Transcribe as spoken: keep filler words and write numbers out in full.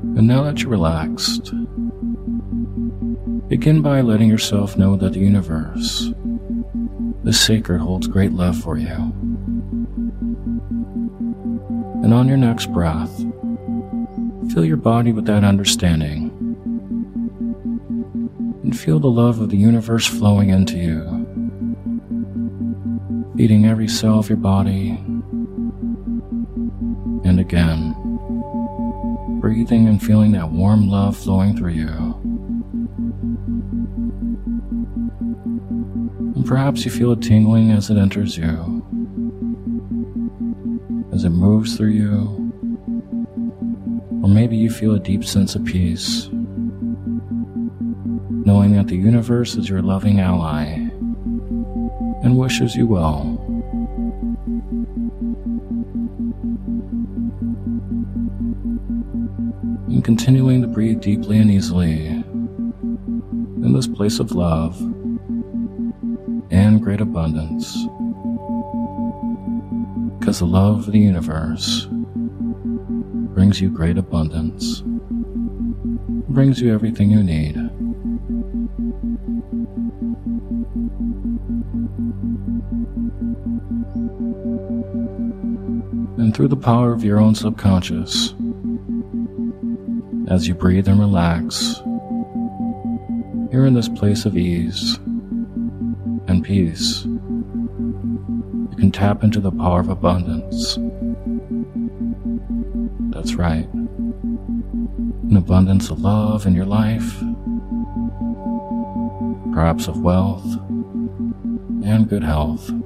And now that you're relaxed, begin by letting yourself know that the universe, the sacred, holds great love for you. And on your next breath, fill your body with that understanding and feel the love of the universe flowing into you, feeding every cell of your body. And again, breathing and feeling that warm love flowing through you. And perhaps you feel it tingling as it enters you, as it moves through you. Or maybe you feel a deep sense of peace, knowing that the universe is your loving ally and wishes you well. And continuing to breathe deeply and easily in this place of love and great abundance, because the love of the universe brings you great abundance, brings you everything you need. And through the power of your own subconscious, as you breathe and relax, you're in this place of ease and peace. You can tap into the power of abundance. That's right. An abundance of love in your life, perhaps of wealth and good health.